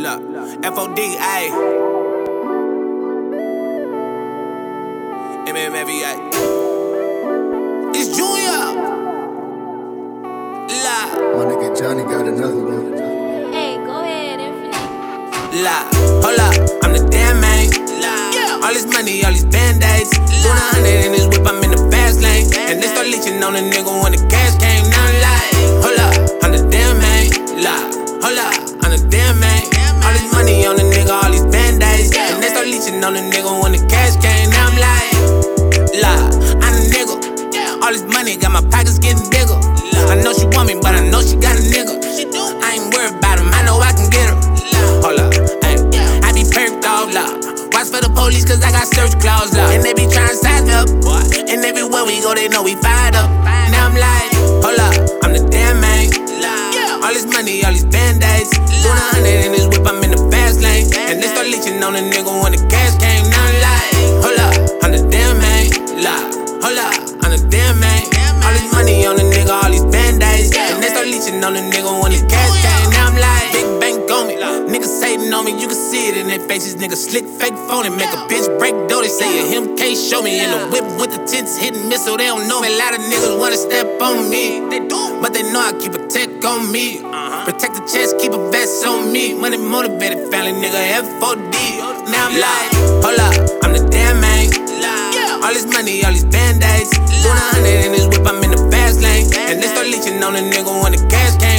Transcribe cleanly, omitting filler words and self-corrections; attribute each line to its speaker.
Speaker 1: Look, FOD, ayy. MMFEA. It's Junior. La.
Speaker 2: My nigga Johnny got another one.
Speaker 3: Hey, go ahead, Infinite.
Speaker 1: La. Hold up, I'm the damn man. La. All this money, all these band-aids. Doing 100 in this whip, I'm in the fast lane. And they start leeching on the nigga when the cash came. Now I'm like, hold up, I'm the damn man. La. Hold up, I'm the damn man. All this money on the nigga, all these band-aids. And they start leeching on the nigga when the cash came. Now I'm like, la, I'm the nigga. All this money got my pockets getting bigger. I know she want me, but I know she got a nigga. I ain't worried about him, I know I can get her. Hold up, ay, I be perked off, la. Watch for the police, cause I got search clause, la. And they be trying to size me up. And everywhere we go, they know we fired up. Now I'm like, hold up, I'm the damn man. All this money, all these band-aids. Doing 100 in this whip, I'm in the fast lane. And they start leeching on the nigga when the cash came. Now I'm like, hold up, I'm the damn man. Hold up, I'm the damn man. All this money on the nigga, all these band-aids. And they start leeching on the nigga when the cash came. Now I'm like, big bank on me. Niggas hating on me, you can see it in their faces. Niggas slick, fake phony, make a bitch break dough. They say him can't show me. In the whip with the tents hitting missile, they don't know me. A lot of niggas wanna step on me. They do, but they know I keep a tech on me. Protect the chest, keep a vest on me. Money motivated, family nigga, FOD. Now I'm like, hold up, I'm the damn man. All this money, all these band-aids. Doing 100 in this whip, I'm in the fast lane. And they start leeching on the nigga when the cash came.